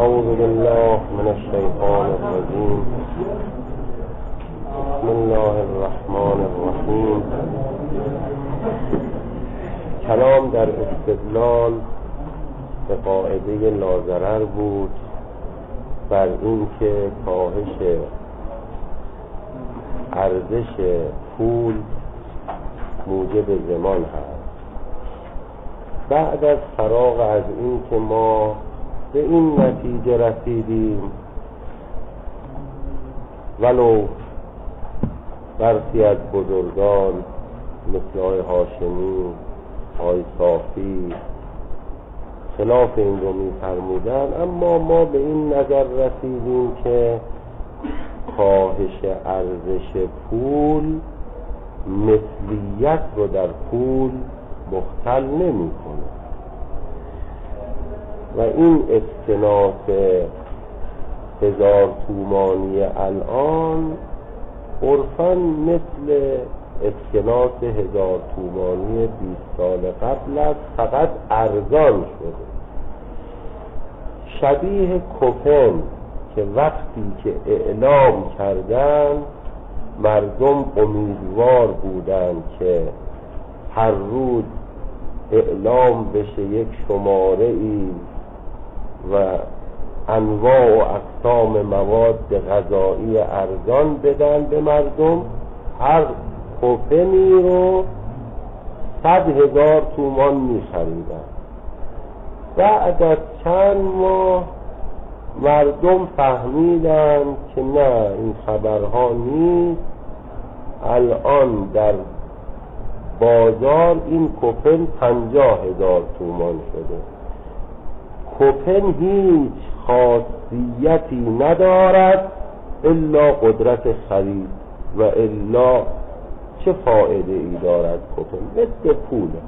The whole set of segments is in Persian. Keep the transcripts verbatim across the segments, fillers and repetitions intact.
أعوذ بالله من الشيطان الرجيم. بسم الله الرحمن الرحیم. کلام در استدلال به قاعده لاضرر بود بر این که کاهش ارزش پول موجب ضمان هست. بعد از فراغ از این که ما به این نتیجه رسیدیم ولو برخی از بزرگان مثل آقای هاشمی، آقای صافی خلاف این رو می فرمودن، اما ما به این نظر رسیدیم که کاهش ارزش پول مثلیت رو در پول مختل نمی کنه و این اسکناس هزار تومانی الان عرفاً مثل اسکناس هزار تومانی بیست سال قبل است، فقط ارزان شده. شبیه کوپن که وقتی که اعلام کردن مردم امیدوار بودند که هر روز اعلام بشه یک شماره ای و انواع و اقسام مواد غذایی ارزان بدن به مردم، هر کوپنی رو صد هزار تومان می خریدن. بعد از چند ماه مردم فهمیدن که نه، این خبرها نیست. الان در بازار این کوپن پنجاه هزار تومان شده. کوپن هیچ خاصیتی ندارد الا قدرت خرید و الا چه فایده ای دارد کوپن؟ مثل پوله.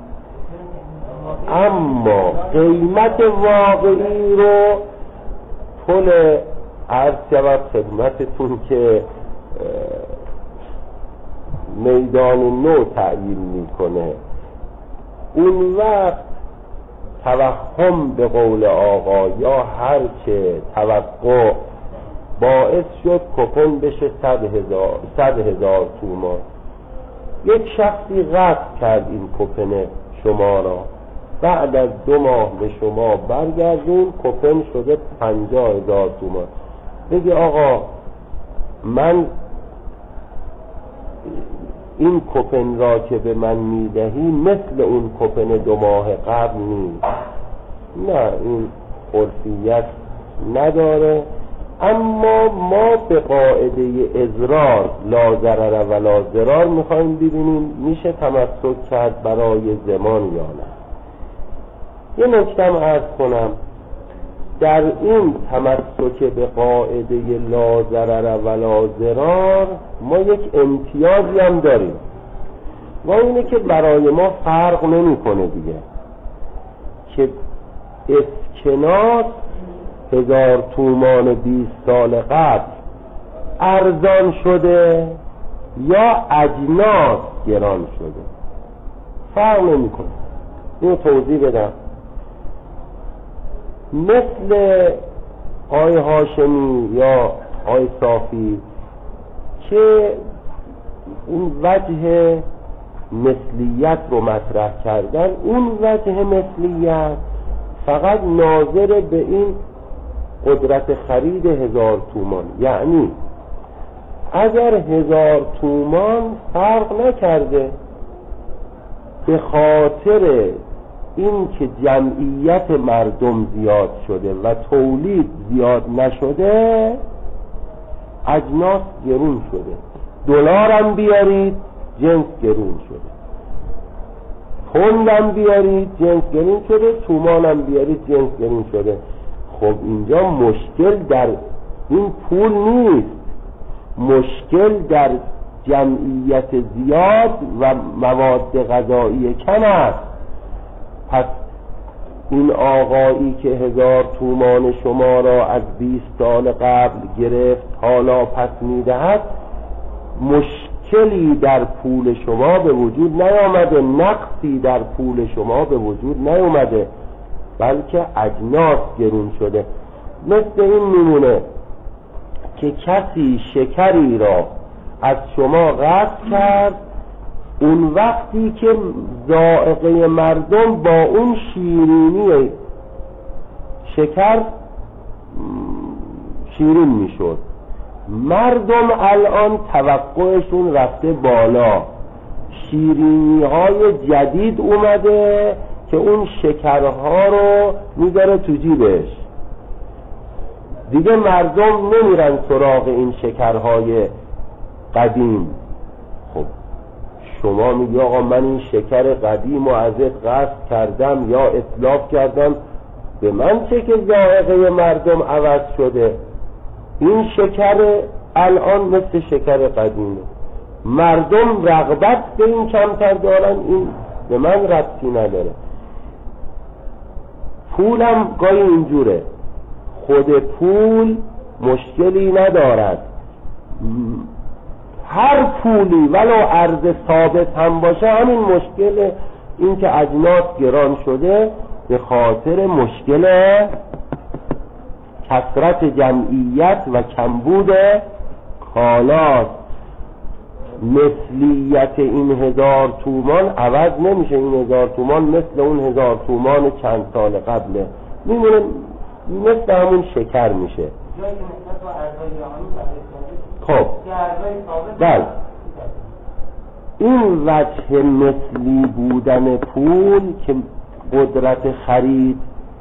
اما قیمت واقعی رو پول عرض شود خدمتتون که میدان نو تعیین میکنه. اون وقت توهم به قول آقا یا هر چه توقع باعث شد کوپن بشه صد هزار صد هزار تومان. یک شخصی قصد کرد این کوپن شما را، بعد از دو ماه به شما برگردون کوپن شده پنجاه هزار تومان. بگی آقا من این کوپن را که به من میدهی مثل اون کوپن دو ماه قبل نیست. نه، این عرفیت نداره. اما ما به قاعده اضرار لا ضرر و لا ضرار میخوایم ببینیم میشه تمسک کرد برای ضمان یا نه. یه نکته عرض کنم، در این تمسک به قاعده لا ضرر و لا ضرار ما یک امتیازی هم داریم و اینه که برای ما فرق نمیکنه دیگه که اسکناس هزار تومان بیست سال قبل ارزان شده یا اجناس گران شده، فرق نمیکنه. اینو توضیح بدم. مثل آقای هاشمی یا آقای صافی که اون وجه مثلیت رو مطرح کردن، اون وجه مثلیت فقط ناظر به این قدرت خرید هزار تومان. یعنی اگر هزار تومان فرق نکرده، به خاطر این که جمعیت مردم زیاد شده و تولید زیاد نشده اجناس گرون شده. دلارم بیارید جنس گرون شده، پوندم بیارید جنس گرون شده، تومانم بیارید جنس گرون شده. خب اینجا مشکل در این پول نیست، مشکل در جمعیت زیاد و مواد غذایی کم است. پس این آقایی که هزار تومان شما را از بیست سال قبل گرفت حالا پس میدهد، مشکلی در پول شما به وجود نیامده، نقصی در پول شما به وجود نیامده، بلکه اجناس گرون شده. مثل این میمونه که کسی شکری را از شما غصب کرد، اون وقتی که ذائقه مردم با اون شیرینی شکر شیرین میشد، مردم الان توقعشون رفته بالا، شیرینی های جدید اومده که اون شکرها رو میذاره تو جیبش، دیگه مردم نمیرن سراغ این شکرهای قدیم. خب شما میگی آقا من این شکر قدیم و ازت غصب کردم یا اتلاف کردم، به من چه که ذائقه مردم عوض شده؟ این شکر الان مثل شکر قدیمه، مردم رغبت به این کمتر دارن، این به من ربطی نداره. پولم گاهی اینجوره، خود پول مشکلی ندارد، هر پولی ولو ارز ثابت هم باشه همین مشکل، این که اجناس گران شده به خاطر مشکل کثرت جمعیت و کمبود کالاست. مثلیت این هزار تومان عوض نمیشه، این هزار تومان مثل اون هزار تومان چند سال قبله، میمونه مثل همون شکر میشه. خب بله، این وجه مثلی بودن پول که قدرت خرید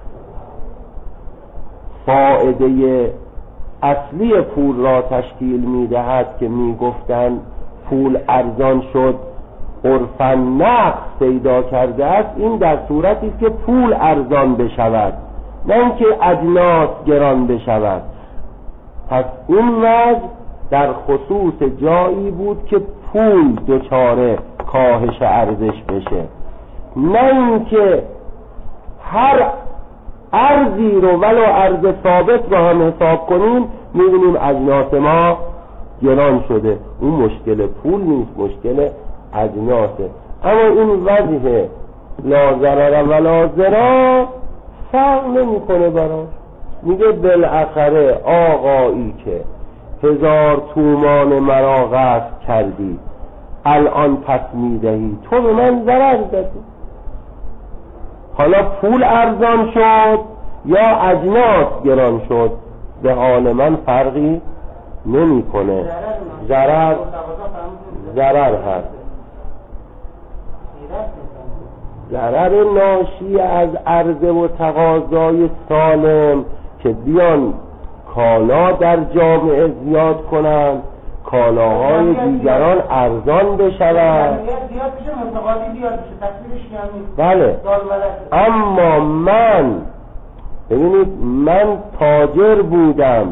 فائده اصلی پول را تشکیل میدهد که میگفتند پول ارزان شد عرفاً نقص پیدا کرده است، این در صورتی است که پول ارزان بشود نه اینکه اجناس گران بشود. پس این وجه در خصوص جایی بود که پول دچار کاهش ارزش بشه، نه اینکه هر ارزی رو ولو ارز ثابت رو هم حساب کنیم می‌بینیم اجناس ما گران شده. اون مشکل پول نیست، مشکل اجناسه. اما این وجه لا ضرر ولا ضرار فرق نمی‌کنه براش. میگه بالاخره آقایی که هزار تومان مرا غصب کردی الان پس میدهی، تو به من ضرر زدی. حالا پول ارزان شد یا اجناس گران شد، به حال من فرقی نمی کنه. ضرر ضرر هست، ضرر ناشی از عرضه و تقاضای سالم که بیان کالا در جامعه زیاد کنن، کالاهای دیگران ارزان بشود. بله، اما من ببینید من تاجر بودم،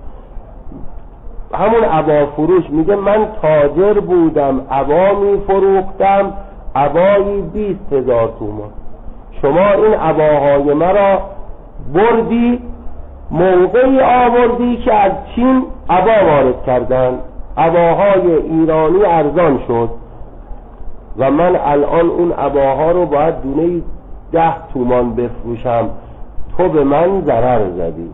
همون عبا فروش میگه من تاجر بودم، عبا میفروختم، عبایی بیست هزار تومان، شما این عباهای مرا بردی موقعی آوردی که از چین عبا وارد کردن، عباهای ایرانی ارزان شد و من الان اون عباها رو باید دونه ده تومان بفروشم، تو به من ضرر زدی.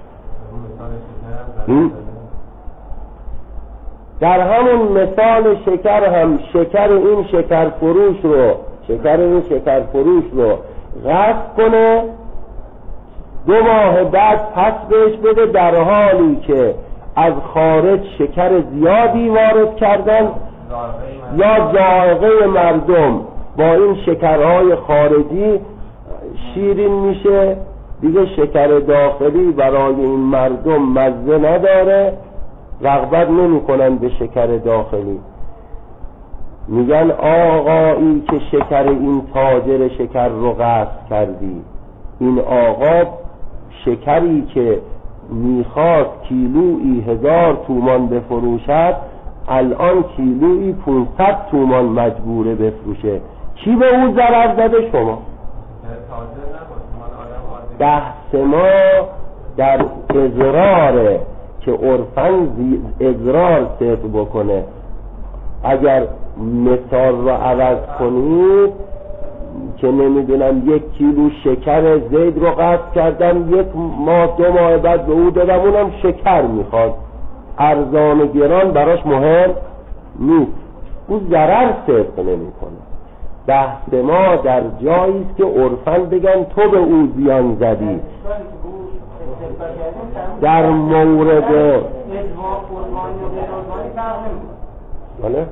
در همون مثال شکر هم شکر این شکر فروش رو شکر این شکر فروش رو غصب کنه، دو ماه بعد پس بهش بده، در حالی که از خارج شکر زیادی وارد کردن یا ذائقه مردم با این شکرهای خارجی شیرین میشه، دیگه شکر داخلی برای این مردم مزه نداره، رغبت نمی کنن به شکر داخلی. میگن آقایی که شکر این تاجر شکر رو غصب کردی، این آقا شکری که میخواست کیلویی هزار تومان بفروشد الان کیلویی پونصد تومان مجبوره بفروشه، کی به او ضرر زده؟ شما. بحث ما در اضراره که عرفاً اضرار صدق بکنه. اگر مثال رو عوض کنید که نمیدونم یک کیلو شکر زید رو قطع کردم، یک ماه دو ماه بعد به او دادم، اونم شکر میخواد، ارزان و گران براش مهم نیست، او ضرر صدق نمیکنه. بحث ما در جایی است که عرفاً بگن تو به او زیان زدی. در مورد بله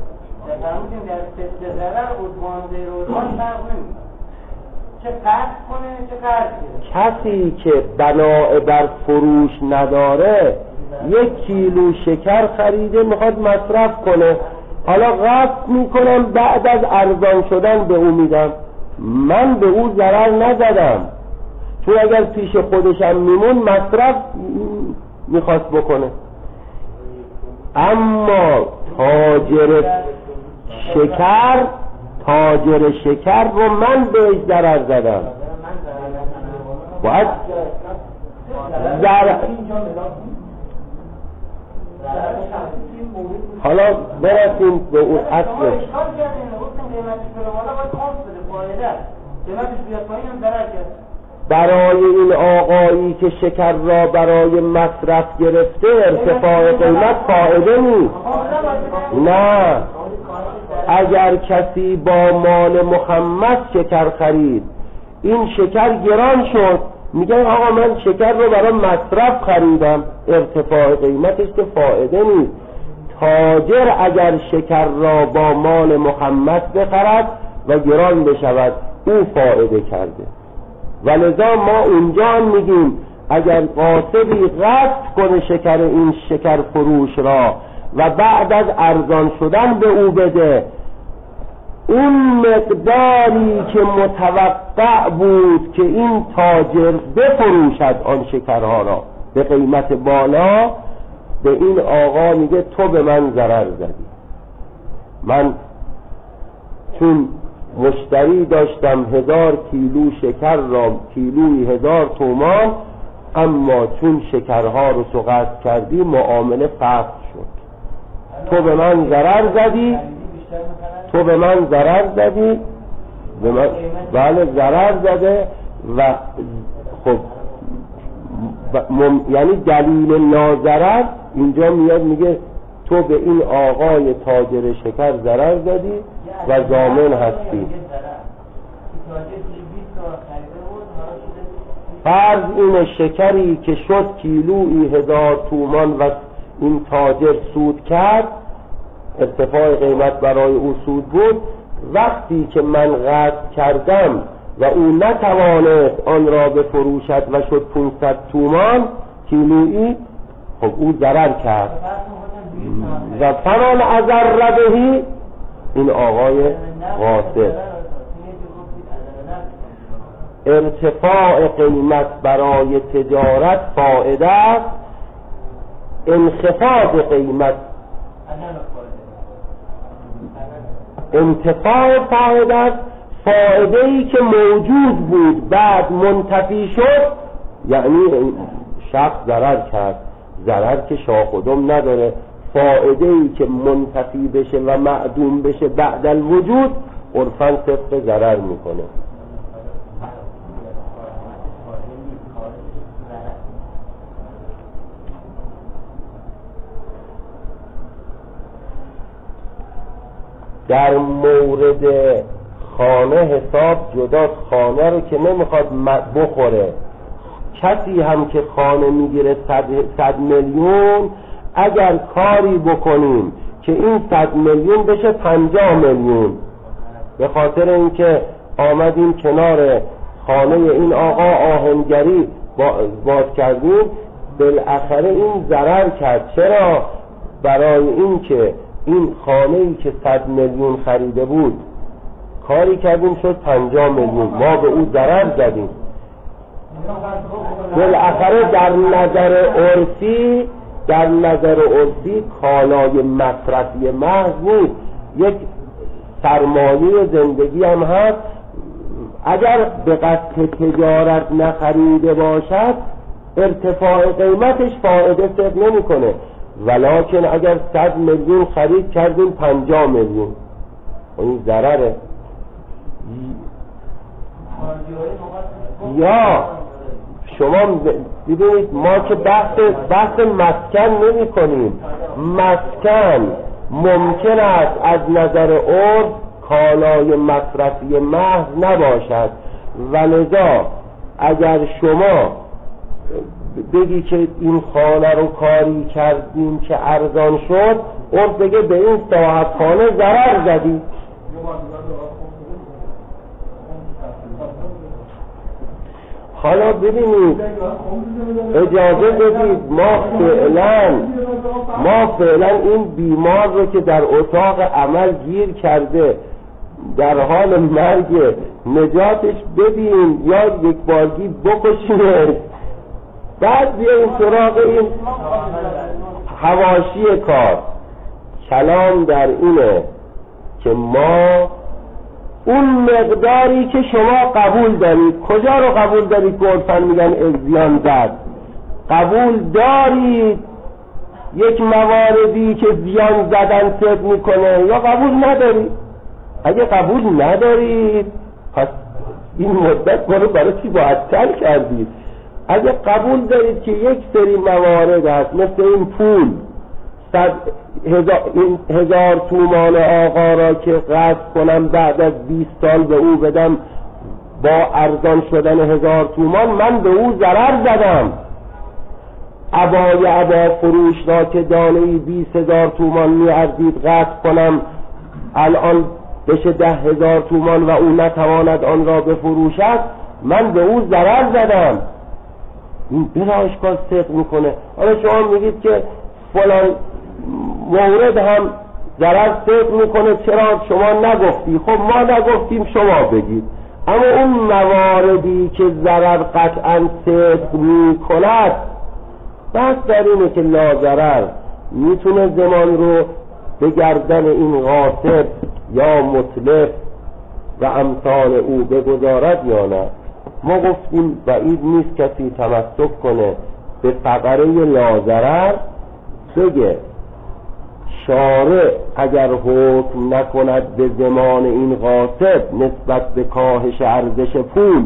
کسی که بناء بر فروش نداره یک کیلو شکر خریده میخواد مصرف کنه، حالا قصد میکنم بعد از ارزان شدن به او میدم، من به او ضرر نزدم، چون اگر پیش خودشم میمون مصرف میخواست بکنه. اما تاجر شکر تاجر شکر رو من بهش ضرر زدم، باید ضرر. حالا برسیم به اون اصلش. برای این آقایی که شکر را برای مصرف گرفته ارتفاع قیمت فایده نیست. نه، اگر کسی با مال محمد شکر خرید، این شکر گران شد، میگن آقا من شکر رو برای مصرف خریدم، ارتفاع قیمتش که فایده نیست. تاجر اگر شکر را با مال محمد بخرد و گران بشود، او فایده کرده. ولذا ما اونجا میگیم اگر قاصدی قصد کنه شکر این شکر فروش را و بعد از ارزان شدن به او بده، اون مقداری که متوقع بود که این تاجر بفروشد آن شکرها را به قیمت بالا، به این آقا میگه تو به من ضرر زدی. من چون مشتری داشتم هزار کیلو شکر را کیلوی هزار تومان، اما چون شکرها رو تو قطع کردی معامله فسد شد، تو به من ضرر زدی تو به من ضرر زدی به من بله ضرر زده. و خب مم... یعنی دلیل ناضرر اینجا میاد میگه تو به این آقای تاجر شکر ضرر زدی و ضامن هستی. فرض این شکری که شد کیلویی هزار تومان و این تاجر سود کرد، ارتفاع قیمت برای او سود بود، وقتی که من قطع کردم و او نتوانست آن را بفروشد و شد پانصد تومان کیلویی، خب او ضرر کرد. و فمن اضر بهی، این آقای قاصد. ارتفاع قیمت برای تجارت فائده است، انخفاض قیمت انتفاع فائده است. فائده ای که موجود بود بعد منتفی شد، یعنی شخص ضرر کرد. ضرر که شاخ و دم نداره، فائده ای که منتفی بشه و معدوم بشه بعد الوجود، عرفاً طبق ضرر میکنه. در مورد خانه حساب جداست. خانه رو که نمیخواد بخوره. کسی هم که خانه میگیره صد, صد میلیون، اگر کاری بکنیم که این صد میلیون بشه پنجاه میلیون، به خاطر اینکه آمدیم کنار خانه این آقا آهنگری باز کردیم، بالاخره این ضرر کرد. چرا؟ برای اینکه این خانه‌ای که صد میلیون خریده بود کاری کردیم شد پنجاه میلیون، ما به او ضرر زدیم. بالاخره در نظر عرفی در نظر عرفی کالای مصرفی محض نیست، یک سرمایه زندگی هم هست. اگر به قصد تجارت نخریده باشد ارتفاع قیمتش فایده صرف نمی کنه، ولکن اگر صد میلیون خرید کردیم پنجاه میلیون، این ضرره. یا شما ببینید ما که بحث بحث مسکن نمی کنیم. مسکن ممکن است از نظر عرف کالای مصرفی محض نباشد و لذا اگر شما بگی که این خانه رو کاری کردیم که ارزان شد، عرف بگه به این صاحب خانه ضرر زدی. حالا ببینید اجازه بدید ما فعلا ما فعلا این بیمار رو که در اتاق عمل گیر کرده در حال مرگ نجاتش بدیم یا یک بارگی بکشیم، بعد بیاییم سراغ این حواشی کار. کلام در اینه که ما اون مقداری که شما قبول دارید، کجا رو قبول دارید که عرفاً میگن ازیان زد؟ قبول دارید یک مواردی که زیان زدن صدق میکنه یا قبول ندارید؟ اگه قبول ندارید پس این مدت ما رو برای چی معطل کردید؟ اگه قبول دارید که یک سری موارد هست مثل این پول صد هزار, این هزار تومان آقا را که قصد کنم بعد از بیست سال به او بدم با ارزان شدن هزار تومان من به او ضرر زدم، عبای عبا فروش را که دانه‌ای بیست هزار تومان می ارزید قصد کنم الان بشه ده هزار تومان و او نتواند آن را بفروشد، من به او ضرر زدم. این بلا اشکال صدق میکنه. حالا شما میگید که فلان مورد هم ضرر صدق میکنه، چرا شما نگفتی؟ خب ما نگفتیم، شما بگید. اما اون مواردی که ضرر قطعا صدق میکند بس در اینه که لاضرر میتونه زمان رو به گردن این غاصب یا متلف و امثال او بگذارد یا نه. ما گفتیم بعید نیست کسی تمسک کنه به فقره لاضرر، بگه شارع اگر حکم نکند به زمان این غاصب نسبت به کاهش ارزش پول،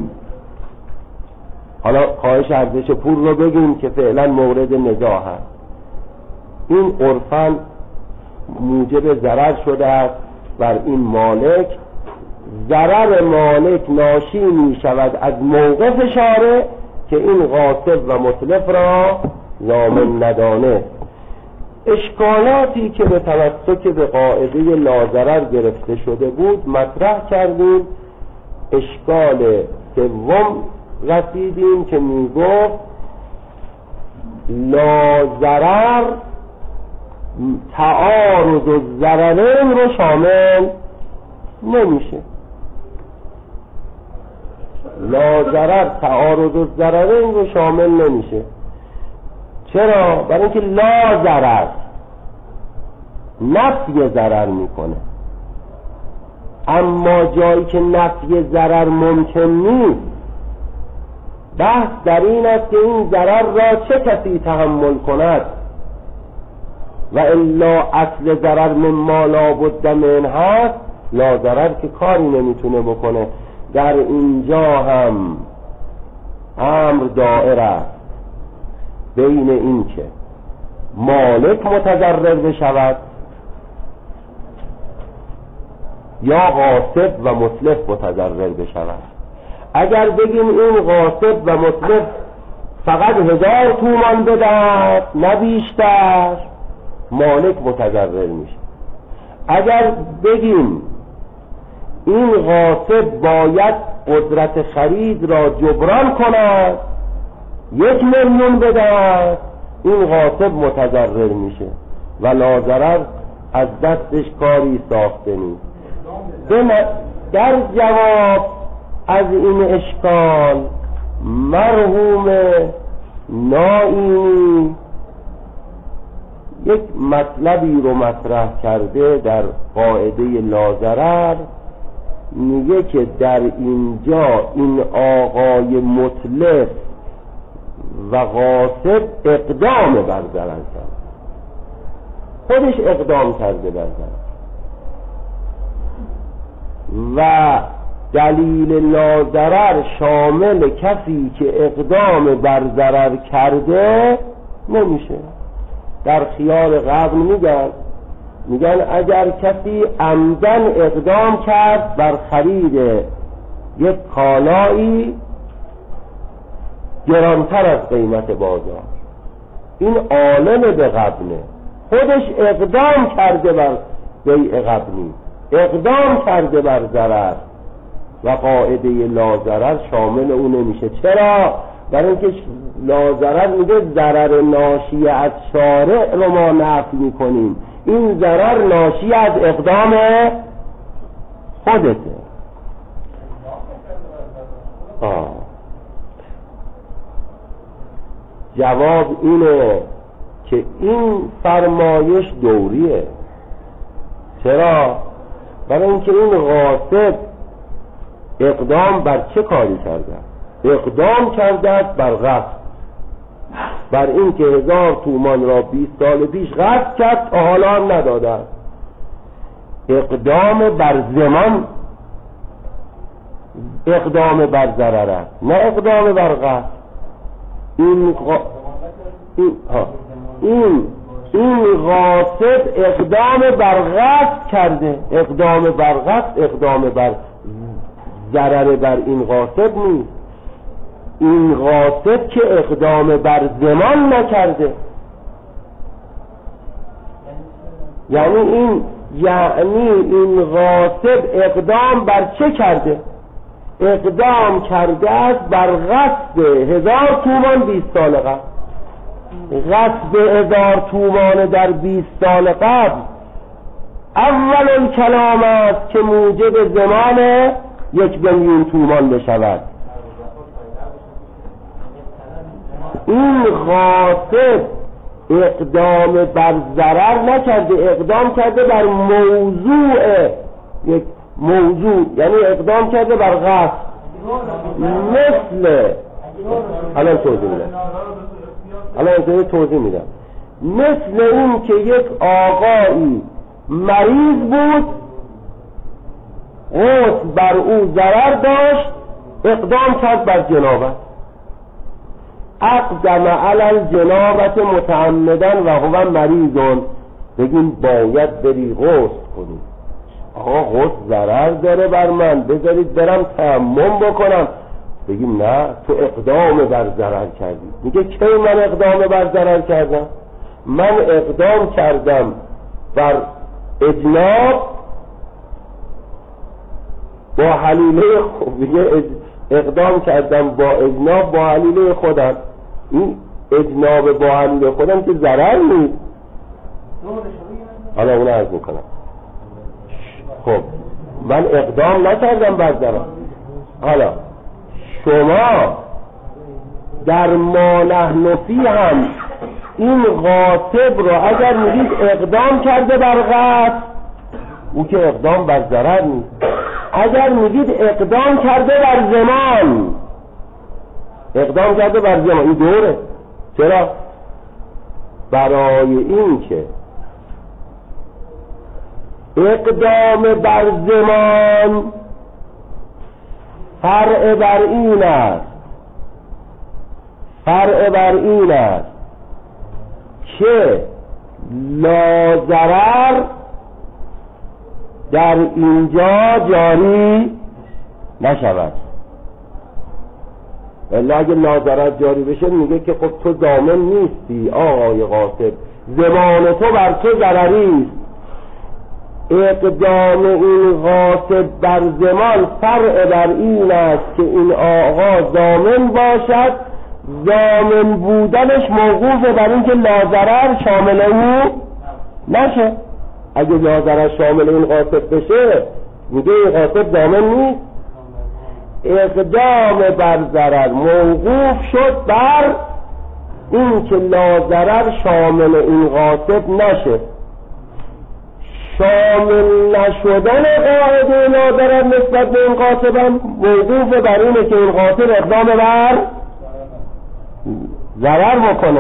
حالا کاهش ارزش پول رو بگیم که فعلا مورد نزاع هست، این عرفاً موجب ضرر شده است بر این مالک، ضرر مالک ناشی می شود از موقف شارع که این غاصب و متلف را ضامن ندانه. اشکالاتی که به تمسک به قاعده لاضرر گرفته شده بود مطرح کردیم. اشکال سوم رسیدیم که می گفت لاضرر تعارض و ضررین رو شامل نمیشه. لاضرر تعارض و ضررین رو شامل نمیشه. چرا؟ برای اینکه لا ضرر نفی ضرر میکنه، اما جایی که نفی ضرر ممکن نیست، بحث در این است که این ضرر را چه کسی تحمل کند و الا اصل ضرر مما لا بد من هست. لا ضرر که کاری نمیتونه بکنه. در اینجا هم امر دائر است بین این که مالک متضرر بشود یا غاصب و متلف متضرر بشود. اگر بگیم این غاصب و متلف فقط هزار تومان بدهد نه بیشتر، مالک متضرر میشه. اگر بگیم این غاصب باید قدرت خرید را جبران کند یک میلیون بدهد، این غاصب متضرر میشه و لاضرر از دستش کاری ساخته نیست. در جواب از این اشکال مرحوم نائینی یک مطلبی رو مطرح کرده در قاعده لاضرر. میگه که در اینجا این آقای متلف و غاصب اقدام بر ضرر کرد، خودش اقدام کرده بر ضرر و دلیل لاضرر شامل کسی که اقدام بر ضرر کرده نمیشه. در خیال قبل میگن میگن اگر کسی عمدن اقدام کرد بر خرید یک کالایی گرانتر از قیمت بازار، این عالم به غبنه، خودش اقدام کرده بر بیع غبنی، اقدام کرده بر ضرر و قاعده لاضرر شامل اون نمیشه. چرا؟ برای اینکه لاضرر میگه ضرر ناشی از شارع رو ما نفی میکنیم، این ضرر ناشی از اقدام خودته. آه. جواب اینه که این فرمایش دوریه. چرا؟ برای اینکه این غاصب اقدام بر چه کاری کرده؟ اقدام کرده بر غصب، بر این که هزار تومان را بیست سال پیش غصب کرد تا حالا هم نداده. اقدام بر زمان، اقدام بر ضرر است، نه اقدام بر غصب. این غ... این ها این این غاصب اقدام بر غصب کرده. اقدام بر غصب اقدام بر ضرر بر این غاصب نیست. این غاصب که اقدام بر زمان نکرده. یعنی این یعنی این غاصب اقدام بر چه کرده؟ اقدام کرده است بر غصب هزار تومان بیست سال قبل. غصب هزار تومان در بیست سال قبل اول الکلام است که موجب زمان یک میلیون تومان بشود. این غاصب اقدام بر ضرر نکرده، اقدام کرده بر موضوع یک موضوع، یعنی اقدام کرده بر غصب. مثل الان توضیح میدم الان توضیح میدم مثل این که یک آقایی مریض بود، غسل بر او ضرر داشت، اقدام کرد بر جنابت. اقدم علی الجنابت متعمدن و هو مریضون. بگیم باید بری غسل کنی. آقا غسل ضرر داره بر من، بذارید برم تیمم بکنم. بگیم نه، تو اقدام بر ضرر کردی. میگه کی من اقدام بر ضرر کردم؟ من اقدام کردم بر اجناب با حلیله خود. میگه اقدام کردم با اجناب با حلیله خودم. این اجناب با حلیله خودم که ضرر نیست. حالا اون عرض میکنم. خب من اقدام نکردم بر ضرر. حالا شما در ما نحن فی هم این غاصب رو اگر میگید اقدام کرده بر غصب، او که اقدام بر ضرر نیست. اگر میگید اقدام کرده بر زمان، اقدام کرده بر زمان، این دوره. چرا؟ برای این که اقدام بر زمان فرع بر این است فرع بر این است که لاضرر در اینجا جاری نشود. ولی اگه لاضرر جاری بشه میگه که خب تو ضامن نیستی آقای غاصب، زمان تو بر تو ضرری است. اقدام این غاصب بر زمان فرع بر این است که این آقا ضامن باشد. ضامن بودنش موقوف بر این که لاضرر شامل او نشه. اگه لاضرر شامل این غاصب بشه میگه این غاصب ضامن نیست. اقدام بر ضرر موقوف شد بر این که لاضرر شامل این غاصب نشه. شامل نشدن قاعده لاضرر نسبت به این غاصب هم موقوف بر اینه که این غاصب اقدام بر ضرر بکنه.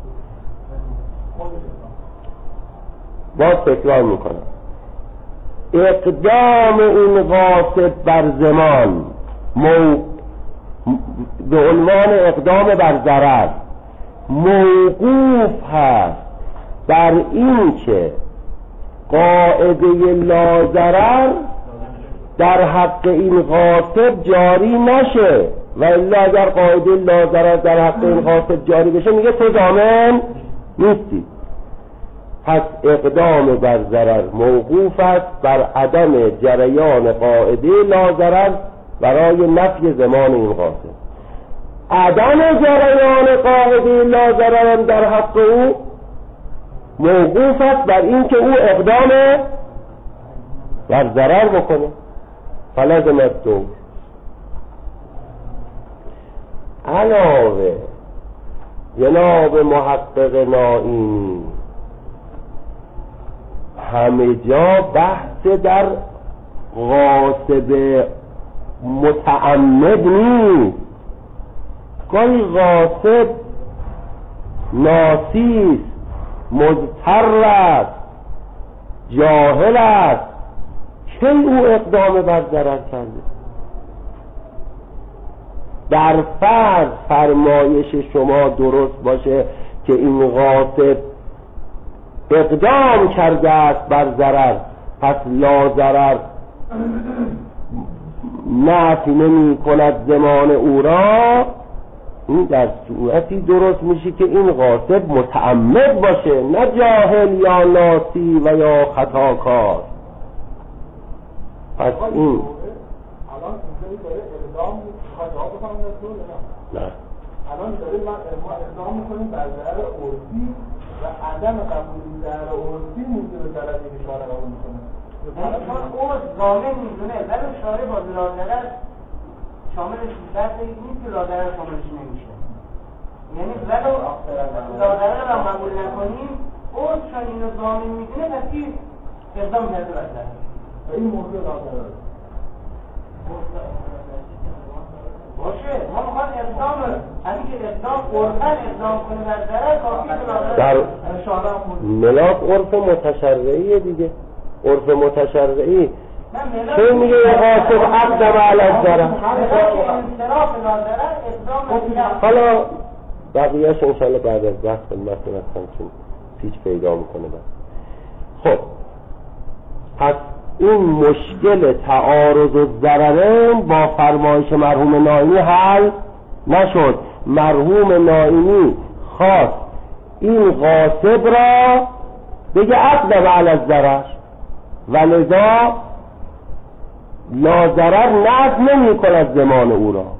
باز تکرار میکنم، اقدام این غاصب بر زمان مو... به عنوان اقدام بر ضرر موقوف هست بر این که قاعده لاضرر در حق این غاصب جاری نشه، و الا اگر قاعده لاضرر در حق این غاصب جاری بشه میگه تو ضامن نیستی. پس اقدام بر ضرر موقوف است بر عدم جریان قاعده لاضرر برای نفی زمان این غاصب. عدم جریان قاعده لاضرر در حق او موقوف است بر این که او اقدام بر ضرر بکنه. فلازم الدور. علاوه جناب محقق نائینی همه جا بحث در غاصب متعمد نیست. گاهی غاصب ناسی است، مضطر است، جاهل است، کی او اقدام بر ضرر کرده؟ در فرض فرمایش شما درست باشه که این غاصب اقدام کرده است بر ضرر، پس لا ضرر نفی نمی کند زمان او را، این در صورتی درست میشه که این غاصب متعمد باشه، نه جاهل یا ناسی و یا خطاکار. پس این الان اینجوری داره اقدام خطا بکنم نه نه الان داره ما اقدام میکنیم بر ضرر عرفی و عدم قبول ضرر عرفی موجب ضرر این اشاره قبول میکنه. مثلا اون ضامن میدونه ولی اشاره با ضرر شاملش شرط نیست که ضرر شاملش نمیشه. یعنی ولو ضرر رو قبول نکنیم اون چون اینو ضامن میدونه پس اقدام کرده بر ضرر. این موضوع ضرر باشه ما میخواد اقدام همین که اقدام قربن اقدام کنه بر ضرر کافی در ملاک عرف متشرعیه دیگه. عرف متشرعی چه میگه یه غاصب اقدم علی الضرر. حالا بقیهش انشاءالله بعد از بحث خدمتتون هستم چون پیچ پیدا میکنه بعد. خب پس این مشکل تعارض الضررین با فرمایش مرحوم نائینی حل نشد. مرحوم نائینی خواست این غاصب را بگه اقدم علی الضرر و لذا لا ضرر نفی نمی کند زمان او را،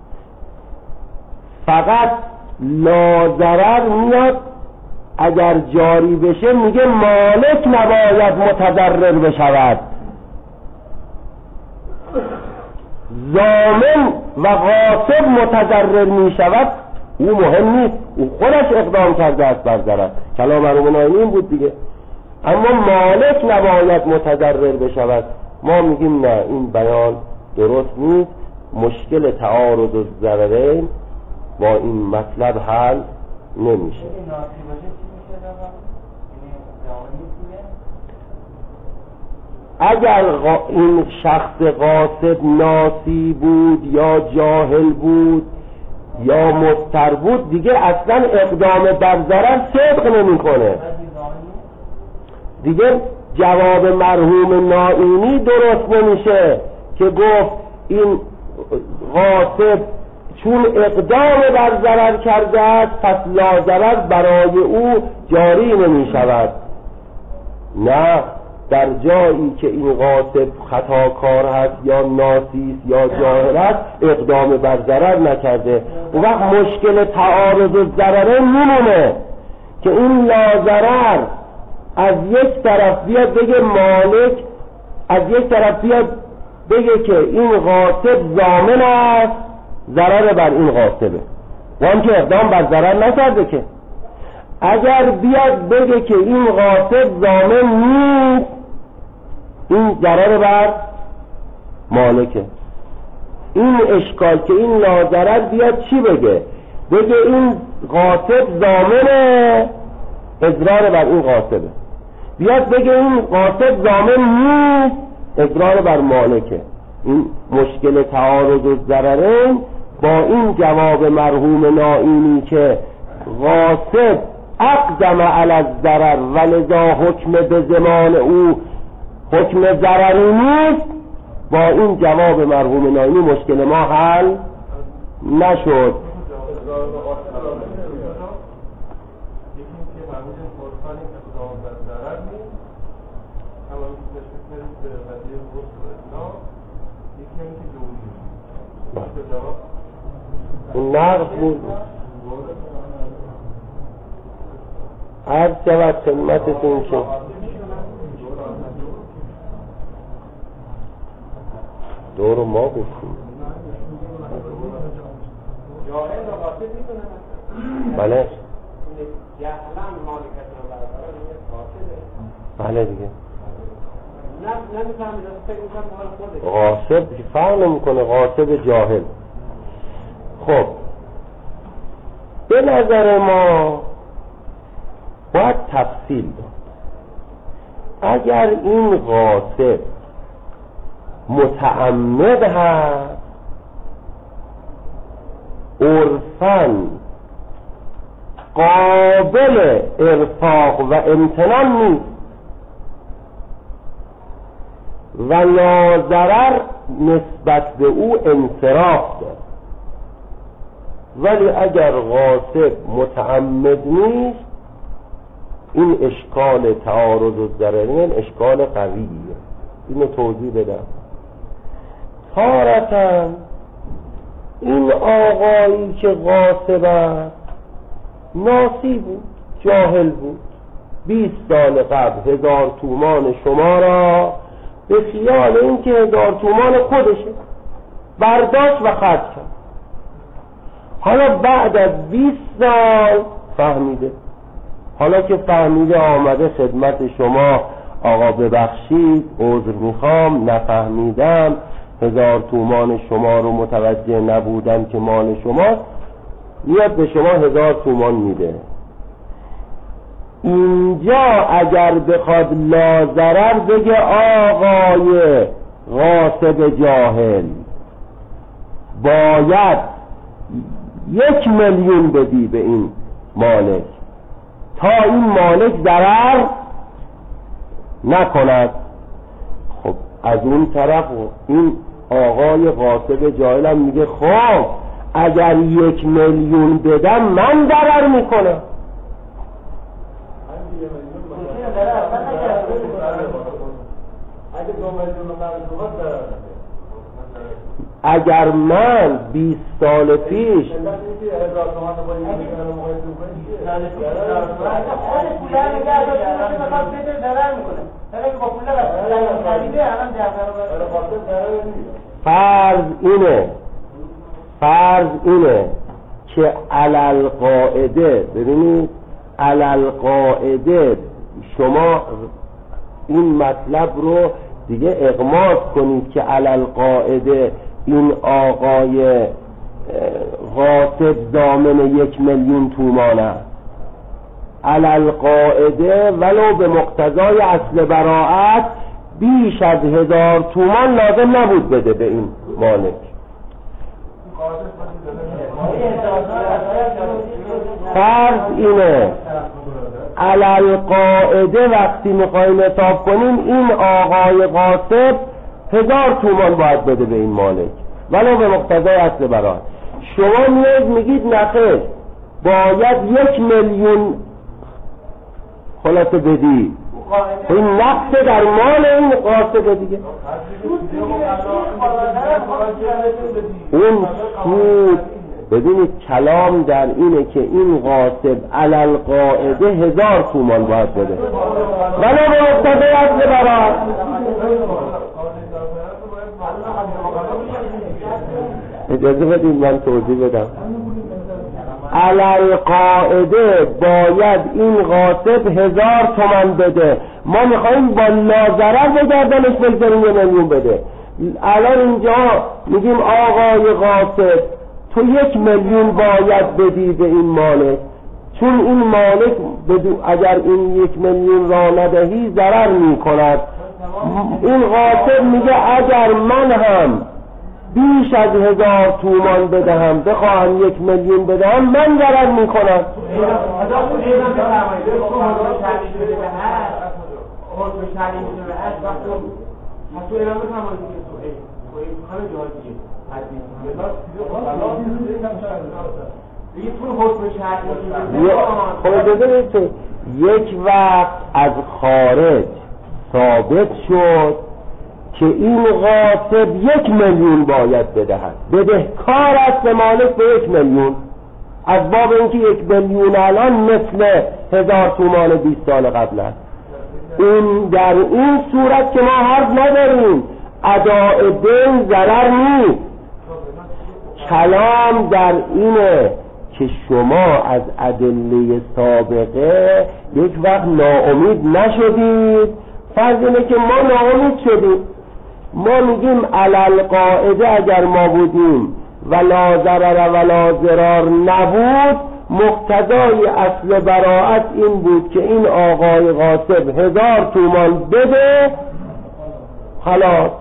فقط لا ضرر میاد اگر جاری بشه میگه مالک نباید متضرر بشود. ضامن و غاصب متضرر میشود او مهم نیست، او خودش اقدام کرده است بر ضرر. کلام مرحوم نائینی این بود دیگه. اما مالک نباید متضرر بشود. ما میگیم نه، این بیان درست نیست. مشکل تعارض الضررین با این مطلب حل نمیشه. اگر این شخص غاصب ناسی بود یا جاهل بود یا مضطر بود دیگه اصلا اقدام بر ضرر صدق نمیکنه. دیگه جواب مرحوم نائینی درست نمیشه که گفت این غاصب چون اقدام بر ضرر کرده است پس لا ضرر برای او جاری نمی شود. نه، در جایی که این غاصب خطاکار هست یا ناسی یا جاهل است اقدام بر ضرر نکرده. اون وقت مشکل تعارض الضررین میمونه که این لا ضرر از یک طرف بیاد بگه مالک، از یک طرف بیاد بگه که این غاصب ضامن است ضرر بر این غاصبه و هم که اقدام بر ضرر نکرده. که اگر بیاد بگه که این غاصب ضامن نیست این ضرر بر مالکه. این اشکال که این لاضرر بیاد چی بگه؟ بگه این غاصب ضامنه، اضرار بر این غاصبه. بیاد بگه این قاصد ضامن نیست، اقرار بر مالکه. این مشکل تعارض الضررین با این جواب مرحوم نائینی که قاصد اقدم علی الضرر ولذا حکم به زمان او حکم ضرری نیست، با این جواب مرحوم نائینی مشکل ما حل نشد. این نقص بود. عرض شود خدمتتون که دور ما بکنیم. بله بله دیگه غاصب فهم نمیکنه، غاصب جاهل. خب به نظر ما باید تفصیل داد. اگر این غاصب متعمد هست عرفاً قابل ارفاق و امتنان نیست و ناضرر نسبت به او انصراف داره، ولی اگر غاصب متعمد نیست این اشکال تعارض الضررین اشکال قویه. اینو توضیح بدم. تارتاً این آقایی که غاصب است ناسی بود، جاهل بود، بیست سال قبل هزار تومان شما را به خیال این که هزار تومان خودشه برداشت و خرج کرد. حالا بعد از بیست سال فهمیده، حالا که فهمیده آمده خدمت شما آقا ببخشید عذر میخوام نفهمیدم، هزار تومان شما رو متوجه نبودم که مال شماست، میاد به شما هزار تومان میده. اینجا اگر بخواد لازرر بگه آقای غاصب جاهل باید یک میلیون بدی به این مالک تا این مالک ضرر نکند. خب از اون طرف این آقای غاصب جاهل هم میگه خب اگر یک میلیون بدم من ضرر میکنم. اگر من بیست سال پیش فرض اینه فرض اینه که علل قاعده، ببینید علل قاعده شما این مطلب رو دیگه اغماض کنید که علل قاعده این آقای غاصب ضامن یک میلیون تومان است. علل قاعده ولو به مقتضای اصل براءت بیش از هزار تومان لازم نبود بده به این مالک. فرض اینه علل قاعده وقتی میخوایم حساب کنیم این آقای غاصب هزار تومان باید بده به این مالک ولو به مقتضای اصل براءت. شما میاد میگید نخیر باید یک میلیون خلاصه بدی، این نقص در مال این غاصب دیگه. اون سود ببینید کلام در اینه که این غاصب علل قاعده هزار تومان باید بده ولو به مقتضای اصل براءت. اجازه بدید من توضیح بدم. علل قاعده باید این غاصب هزار تومان بده، ما میخواییم با لازرر بگردنش بگذاریم یه میلیون بده. الان اینجا میگیم آقای غاصب تو یک میلیون باید بدی به این مالک، چون این مالک اگر این یک میلیون را ندهی ضرر می کند. این غاصب میگه اگر من هم بیش از هزار تومان بدهم بخواهم یک میلیون بدهم من ضرر می کنم. یک وقت از خارج ثابت شد که این غاصب یک میلیون باید بدهد، بدهکار است به مالک به یک میلیون، از باب اینکه یک میلیون الان مثل هزار تومان بیست سال قبل است. این در این صورت که ما حرف نداریم، اداء دین ضرر نیست. کلام در اینه که شما از ادله سابقه یک وقت ناامید نشدید. فرض اینه که ما ناامید شدیم، ما میگیم علل قاعده اگر ما بودیم ولا ضرر ولا ضرار نبود، مقتضای اصل براءت این بود که این آقای غاصب هزار تومان بده خلاص.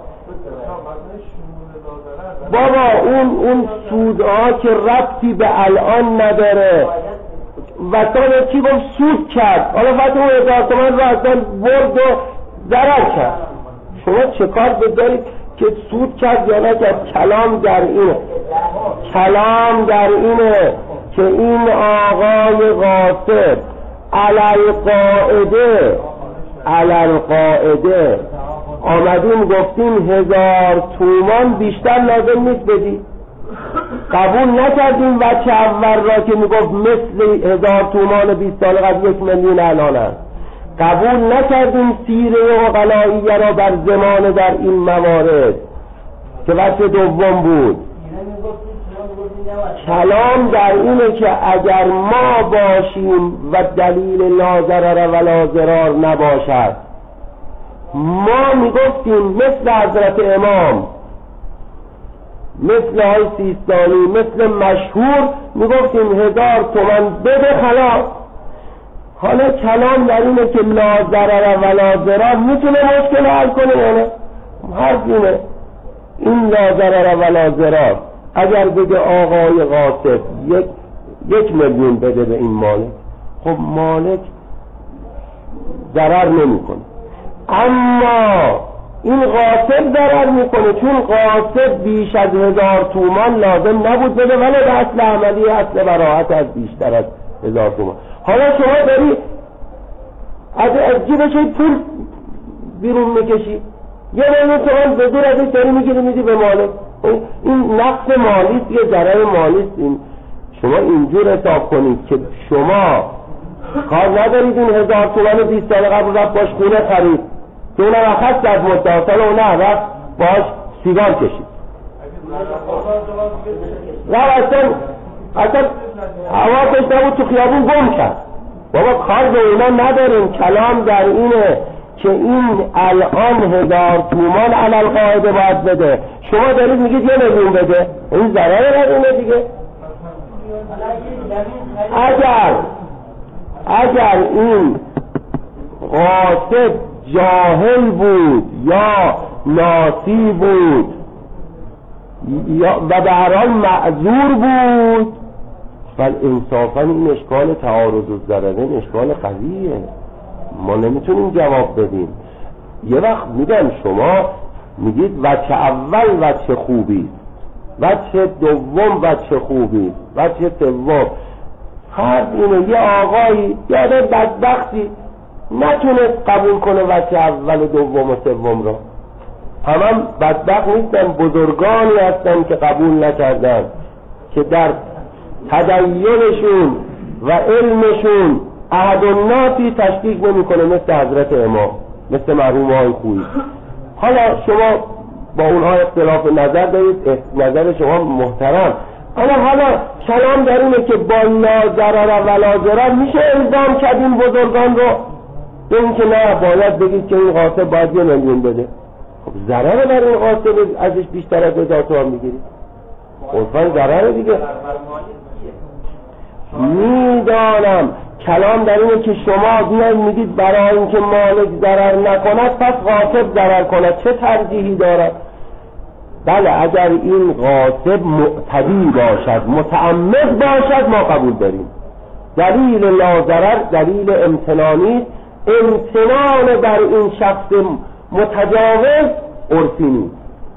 بابا اون اون سودها که ربطی به الان نداره. وطن چی گفت؟ سود کرد. حالا وقتی اون هزار تومان رو اصلا برد و ضرر کرد، شما چه کار بدارید که سود کرد یا نکرد؟ کلام در اینه کلام در اینه که این آقای غاصب علل قاعده علل قاعده آمدیم گفتیم هزار تومان بیشتر لازم نیست بدی، قبول نکردیم وچه اول را که میگفت مثل هزار تومان بیست سال قبل یک میلیون الان است، قبول نکردیم سیره و غلائیه را بر زمان در این موارد که وچه دوم بود. کلام در اینه که اگر ما باشیم و دلیل لا ضرر ولا ضرار نباشد، ما میگفتیم مثل حضرت امام، مثل های سیستانی، مثل مشهور میگفتیم هزار تومن بده خلاص. حالا کلام در اینه که لا ضرر ولا ضرار میتونه مشکل حل کنه یا نه؟ حرف اینه این لا ضرر ولا ضرار اگر بگه آقای غاصب یک یک میلیون بده به این مالک، خب مالک ضرر نمیکنه، اما این غاصب ضرر میکنه، چون غاصب بیش از هزار تومان لازم نبود بده، ولی به اصل عملی اصل براحت از بیشتر از هزار تومان. حالا شما داری از جیبش پول بیرون میکشی، یه میلیون تومان به دور ازش داری میگیری میدی به مالک، این نقص مالیست، یه ضرر مالیست. این شما اینجور حساب کنید که شما کار ندارید این هزار تومان بیست سال قبل رفت باش خونه خرید که اونم اخست از مدت سال اونه رفت باش سیگار کشید، رفت اصلا اصلا هوا کش نبود تو خیابون گم کرد. بابا کار به اونا نداریم. کلام در اینه که این الان هزار تومان علل قاعده باید بده، شما دارید میگید یه میلیون بده، این ضرر نداره دیگه. اگر اگر این غاصب جاهل بود یا ناسی بود یا و به هر حال معذور بود، ولی انصافا این اشکال تعارض الضررین اشکال قویه، ما نمیتونیم جواب بدیم. یه وقت میگم شما میگید وجه اول وجه خوبی، وجه دوم وجه خوبی، وجه سوم. هر اینه یه آقایی یه آدم بدبختی نتونست قبول کنه وجه اول و دوم و سوم را، هم هم بدبخت نیستن، بزرگانی هستن که قبول نکردن که در تدینشون و علمشون احد الناسی تشکیک نمی کنه، مثل حضرت امام، مثل مرحوم های خویی. حالا شما با اونها اختلاف نظر دارید، نظر شما محترم، اما حالا کلام در اینه که با لا ضرر ولا ضرر میشه الزام کرد این بزرگان رو به این که نه باید بگید که این غاصب باید یه میلیون بده. خب ضرر در این غاصب ازش بیشتر از هزار تومان میگیرید، عرفاً ضرر دیگه. میدانم. کلام در اینه که شما بیاید میگید برای اینکه مالک ضرر نکند پس غاصب ضرر کند، چه ترجیحی دارد؟ بله اگر این غاصب معتدی باشد، متعمد باشد، ما قبول داریم. دلیل لاضرر دلیل امتنانی، امتنان در این شخص متجاوز عرفی نیست.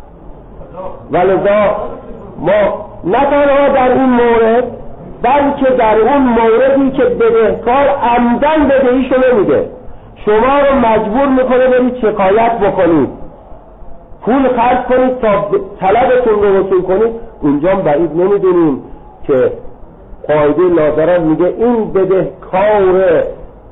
ولذا ما نه تنها در این مورد بلکه در اون موردی که بدهکار عمدن بدهیشو نمیده، شما رو مجبور میکنه برید شکایت بکنید، پول خرج کنید تا طلبتون رو وصول کنید، اونجا بعید نمیدونیم که قاعده لاضرر میگه این بدهکار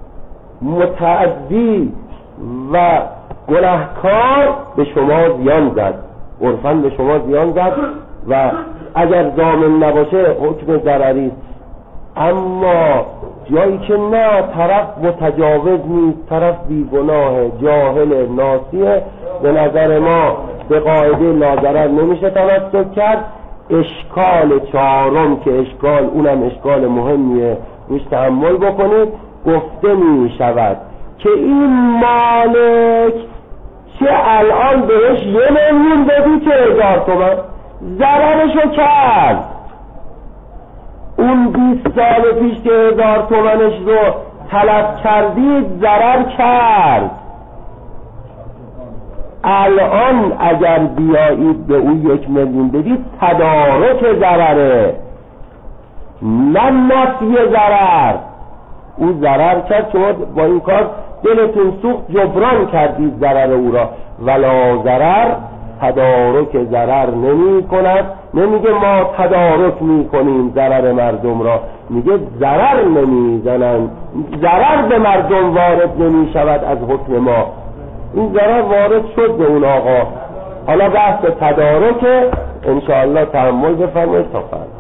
متعدی و گناهکار به شما زیان زد، عرفاً به شما زیان زد و اگر ضامن نباشه حکم ضرری است. اما جایی که نه، طرف متجاوز نیست، طرف بیگناه، جاهل، ناسیه، به نظر ما به قاعده لاضرر نمیشه تمسک کرد. اشکال چهارم که اشکال اونم اشکال مهمیه، روش تأمل بکنید. گفته می شود که این مالک چه الان بهش یه میلیون بدی چه هزار تومن ضررشو کرد، اون بیست سال پیش که هزار تومنش رو طلب کردید ضرر کرد. الان اگر بیایید به اون یک میلیون بدید تدارک ضرره، نه نفی ضرر. او ضرر کرد، شما با این کار دلتون سوخت، جبران کردید ضرر او را. ولا ضرر تدارک ضرر نمی کند. نمیگه ما تدارک می کنیم ضرر مردم را، میگه ضرر نمی زنند، ضرر به مردم وارد نمی شود از حکم ما. این ضرر وارد شد به اون آقا. حالا بحث تدارک انشاءالله تحمل بفرمایید تا فردا.